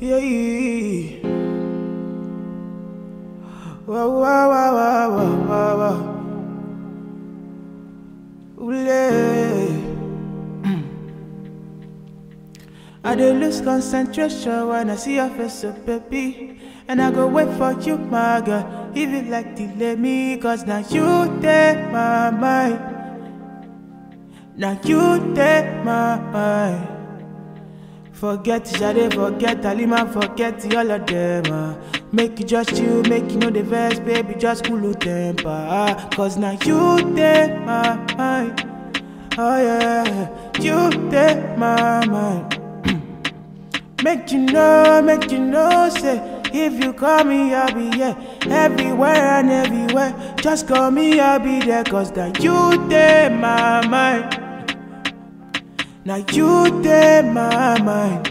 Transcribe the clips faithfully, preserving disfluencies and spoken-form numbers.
Yeah. Wow, wow, wow, wow, wow, wow, wow. I do lose concentration when I see your face, so baby. And I go wait for you, my girl. If you like, delay me, cause now you take my mind. Now you take my mind. Forget Jade, forget Alima, forget all of them. Uh. Make you just chill, make you know the verse, baby, just cool your temper. Uh. Cause now you take my mind. Oh yeah, you take my mind. Make you know, make you know, say, if you call me, I'll be here. Everywhere and everywhere, just call me, I'll be there. Cause now you take my mind. Now you take my mind.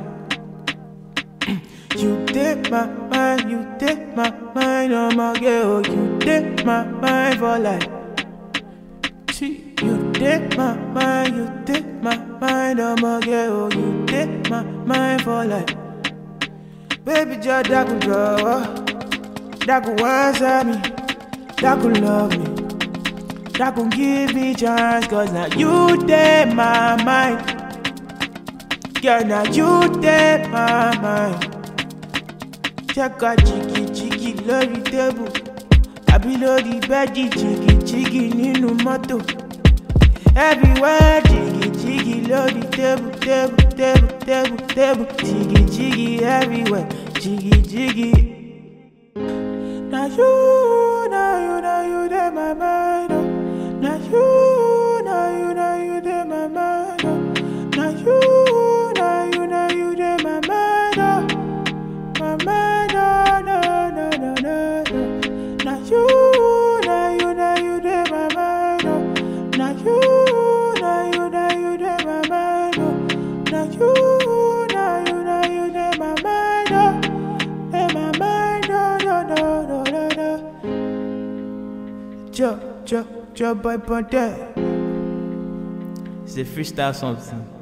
You take my mind, you take my mind, oh my girl. You take my mind for life. See, you take my mind, you take my mind, oh my girl. You take my mind for life. Baby, just that could draw, that could answer me, that could love me, that could give me chance. Cause now you take my mind. Girl, now you take my mind. Check out jiggy jiggy lórí table, àbí lórí bẹ́ẹ̀dì jiggy jiggy nínú mọ́tò. Everywhere jiggy jiggy lórí table, table, table, table, table. Jiggy jiggy everywhere, jiggy jiggy. Now you, now you, now you take my mind. Oh. Now you, now you, now you take my mind. Oh. Now you. Joe, Joe, Joe, boy, boy, there. It's a freestyle something.